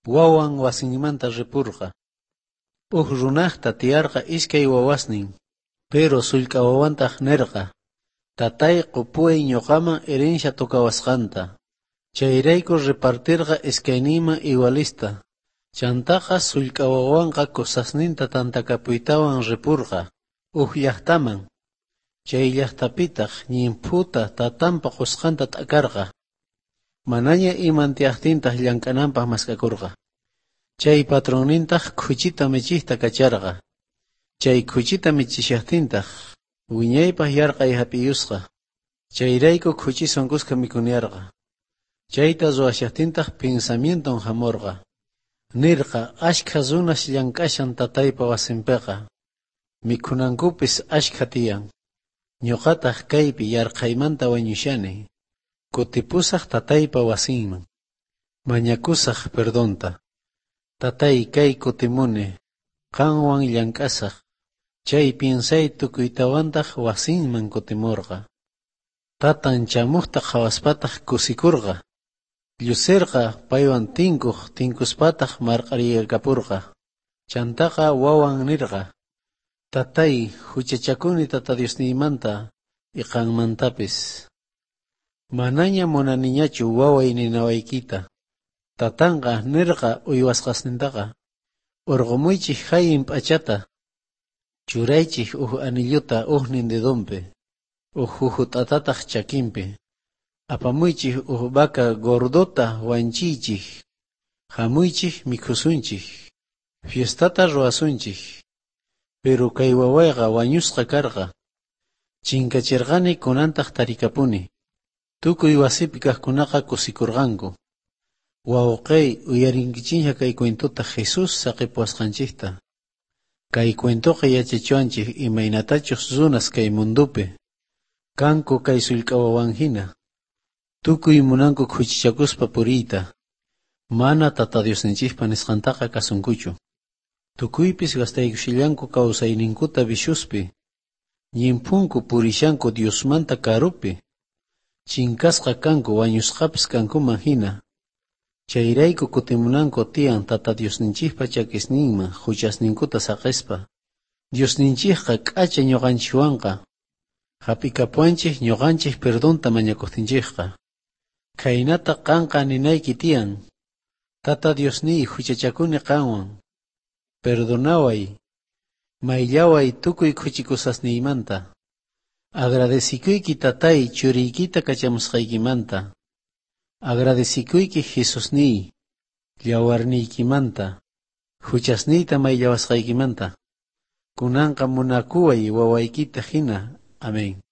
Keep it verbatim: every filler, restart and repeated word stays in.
wawan wasinmanta ripurqa. Uj runaqta tiyarqa iskay wawasnin, pero sullk'awawantaq nirqa. Tatay qupuy ñuqaman herencia tukawasqanta. Chayrayku repartirqa iskayniyman igualista. Chantaqa sullk'awawanqa kusasninta tantakapuytawan ripurqa. Uj llaqtaman. Chay llaqtapitaq ñinputa tatanpa qusqanta t'akarqa. Manaña imantiyaqtintaq llank'ananpaq maskakurqa. Chay patronnintaq khuchita michiyta kacharqa. Chay khuchita michishaqtintaq wiñaypaq yarqay hap'iyusqa. Chayrayku khuchi sunqusqa mikuniyarqa. Chayta ruwashaqtintaq pensamienton hamurqa. Nirqa ashkha runash llank'ashan tataypa wasinpiqa. Mikhunankupis ashkha tiyan. Ñuqataq kaypi yarqaymanta wañushani. Kutipusaq tataypa wasinman. Mañakusaq perdonta. Tatay kay kutimuni. Qanwan llank'asaq. Chay piensay tukuytawantaq wasinman kutimurqa. Tatan chamuqta qawaspataq kusikurqa. Llucerqa paywan tinkuq tinkuspataq marqariyakapurqa. Chantaqa wawan nirqa. Tatay huchachakuni tata Diosniymanta iqanmantapis. Manaña munaniñachu waway ninawaykita. Tatanqa nirqa uywasqasnintaqa. Urqumuychik hayin p'achata. Churaychik uj anilluta ujnin dedumpi. Uj jujutataq chakinpi. Apamuychik uj vaca gordota wanchiychik. Hamuychik mikhusunchik. Fiestata ruwasunchik. Pero kay wawayqa wañusqa karqa. Chinkachirqani kunantaq tarikapuni. Tukuy wasipi kaqkunaqa kusikurqanku. Wawqay uyarinkichikña kay cuentuta Jesus saqipuwasqanchikta. Kay cuentuqa yachachiwanchik imaynatachus runas kay mundupi. Kanku kay sullk'awawan hina. Tukuy munanku khuchichakuspa puriyta. Mana tata Diosninchikpa nisqantaqa kasunkuchu. Tukuypis gastaykushillanku kawsayninkuta bishuspi. Ñinpunku purishanku Diosmanta karupi. Chinkasqa kanku wañusqapis kankuman hina. Chayrayku kutimunanku tiyan tata Diosninchikpa chakisninman huchasninkuta saqispa. Diosninchikqa k'acha ñuqanchikwanqa. Hap'ikapuanchik ñuqanchik perdonta mañakuqtinchikqa. Kaynata qanqa ninayki tiyan. Tata Diosniy huchachakuni qanwan. Perdonaway. Mayllaway tukuy khuchikusasniymanta. Agradecikuyki tatay churiykita kachamusqaykimanta. Agradecikuyki Jesusniy. Llawarniykimanta. Huchasniyta mayllawasqaykimanta. Kunanqa munakuway wawaykita hina. Amén.